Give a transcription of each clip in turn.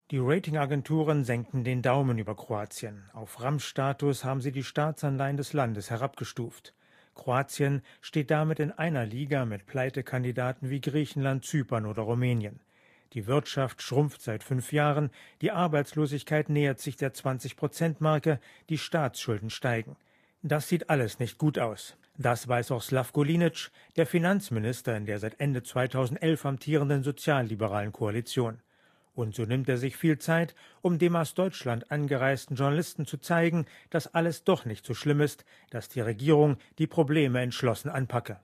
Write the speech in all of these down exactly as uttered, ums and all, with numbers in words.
Die Ratingagenturen senken den Daumen über Kroatien. Auf Ramsstatus haben sie die Staatsanleihen des Landes herabgestuft. Kroatien steht damit in einer Liga mit Pleitekandidaten wie Griechenland, Zypern oder Rumänien. Die Wirtschaft schrumpft seit fünf Jahren, die Arbeitslosigkeit nähert sich der zwanzig-Prozent-Marke, die Staatsschulden steigen. Das sieht alles nicht gut aus. Das weiß auch Slavko Linić, der Finanzminister in der seit Ende zweitausendelf amtierenden sozialliberalen Koalition. Und so nimmt er sich viel Zeit, um dem aus Deutschland angereisten Journalisten zu zeigen, dass alles doch nicht so schlimm ist, dass die Regierung die Probleme entschlossen anpacke.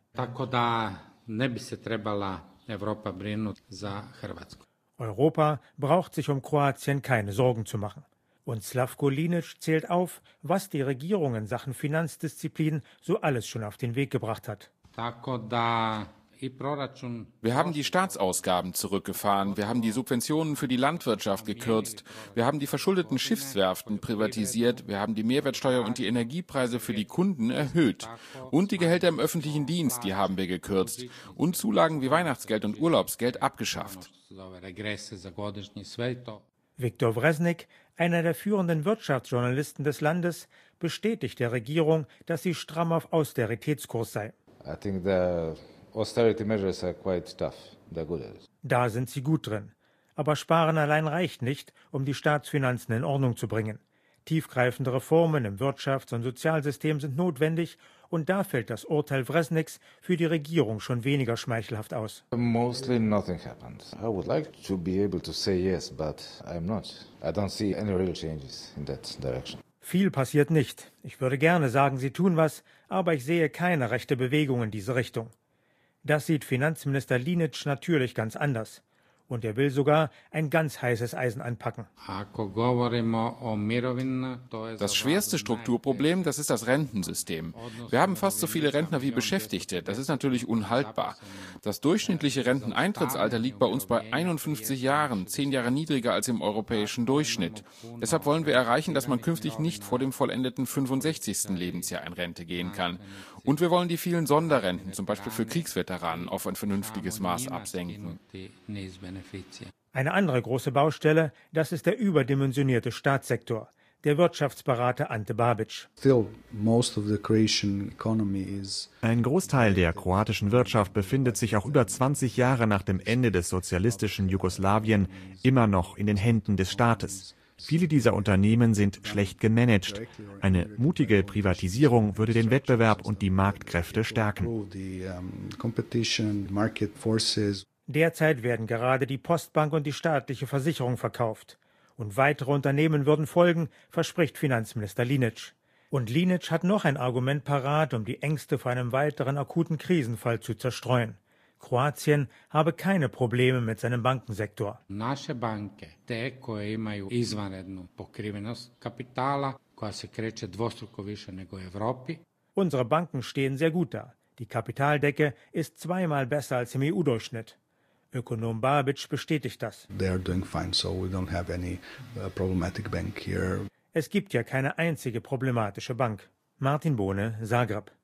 Europa braucht sich um Kroatien keine Sorgen zu machen. Und Slavko Linić zählt auf, was die Regierung in Sachen Finanzdisziplin so alles schon auf den Weg gebracht hat. Wir haben die Staatsausgaben zurückgefahren, wir haben die Subventionen für die Landwirtschaft gekürzt, wir haben die verschuldeten Schiffswerften privatisiert, wir haben die Mehrwertsteuer und die Energiepreise für die Kunden erhöht. Und die Gehälter im öffentlichen Dienst, die haben wir gekürzt. Und Zulagen wie Weihnachtsgeld und Urlaubsgeld abgeschafft. Viktor Vresnik, einer der führenden Wirtschaftsjournalisten des Landes, bestätigt der Regierung, dass sie stramm auf Austeritätskurs sei. I think the austerity measures are quite tough. They're good at it. Da sind sie gut drin. Aber Sparen allein reicht nicht, um die Staatsfinanzen in Ordnung zu bringen. Tiefgreifende Reformen im Wirtschafts- und Sozialsystem sind notwendig, und da fällt das Urteil Vresniks für die Regierung schon weniger schmeichelhaft aus. Mostly nothing happened. I would like to be able to say yes, but I'm not. I don't see any real changes in that direction. Viel passiert nicht. Ich würde gerne sagen, sie tun was, aber ich sehe keine rechte Bewegung in diese Richtung. Das sieht Finanzminister Linić natürlich ganz anders. Und er will sogar ein ganz heißes Eisen anpacken. Das schwerste Strukturproblem, das ist das Rentensystem. Wir haben fast so viele Rentner wie Beschäftigte. Das ist natürlich unhaltbar. Das durchschnittliche Renteneintrittsalter liegt bei uns bei einundfünfzig Jahren, zehn Jahre niedriger als im europäischen Durchschnitt. Deshalb wollen wir erreichen, dass man künftig nicht vor dem vollendeten fünfundsechzigsten Lebensjahr in Rente gehen kann. Und wir wollen die vielen Sonderrenten, zum Beispiel für Kriegsveteranen, auf ein vernünftiges Maß absenken. Eine andere große Baustelle, das ist der überdimensionierte Staatssektor. Der Wirtschaftsberater Ante Babic. Ein Großteil der kroatischen Wirtschaft befindet sich auch über zwanzig Jahre nach dem Ende des sozialistischen Jugoslawien immer noch in den Händen des Staates. Viele dieser Unternehmen sind schlecht gemanagt. Eine mutige Privatisierung würde den Wettbewerb und die Marktkräfte stärken. Derzeit werden gerade die Postbank und die staatliche Versicherung verkauft. Und weitere Unternehmen würden folgen, verspricht Finanzminister Linić. Und Linić hat noch ein Argument parat, um die Ängste vor einem weiteren akuten Krisenfall zu zerstreuen. Kroatien habe keine Probleme mit seinem Bankensektor. Unsere Banken stehen sehr gut da. Die Kapitaldecke ist zweimal besser als im E U-Durchschnitt. Ökonom Babic bestätigt das. Es gibt ja keine einzige problematische Bank. Martin Bohne, Zagreb.